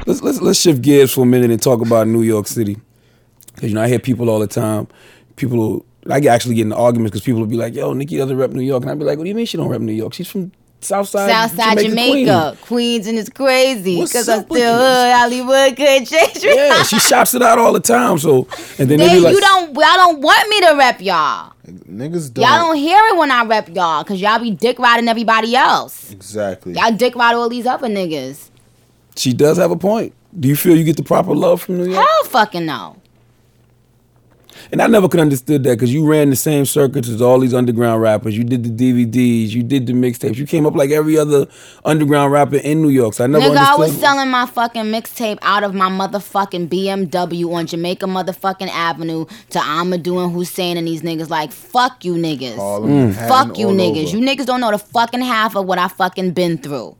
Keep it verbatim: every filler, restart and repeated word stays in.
let's let's let's shift gears for a minute and talk about New York City. Because you know I hear people all the time. People, I actually get into arguments because people will be like, "Yo, Nicki doesn't rep New York," and I'd be like, "What do you mean she don't rep New York? She's from Southside, Southside Jamaica, Jamaica Queens. Queens, and it's crazy because I'm up with still this? hood Hollywood, good change. Yeah, she shops it out all the time. So and then they Then be like, you don't, y'all don't want me to rep y'all. Niggas don't. Y'all don't hear it when I rep y'all because y'all be dick riding everybody else. Exactly. Y'all dick ride all these other niggas. she does have a point. Do you feel you get the proper love from New York? Hell fucking no. And I never could understood that because you ran the same circuits as all these underground rappers. You did the D V Ds, you did the mixtapes. You came up like every other underground rapper in New York. So I never Nigga, I understood. was selling my fucking mixtape out of my motherfucking B M W on Jamaica motherfucking Avenue to Amadou and Hussein and these niggas like, fuck you niggas. Harlem, Manhattan, Fuck you all niggas. over. You niggas don't know the fucking half of what I fucking been through.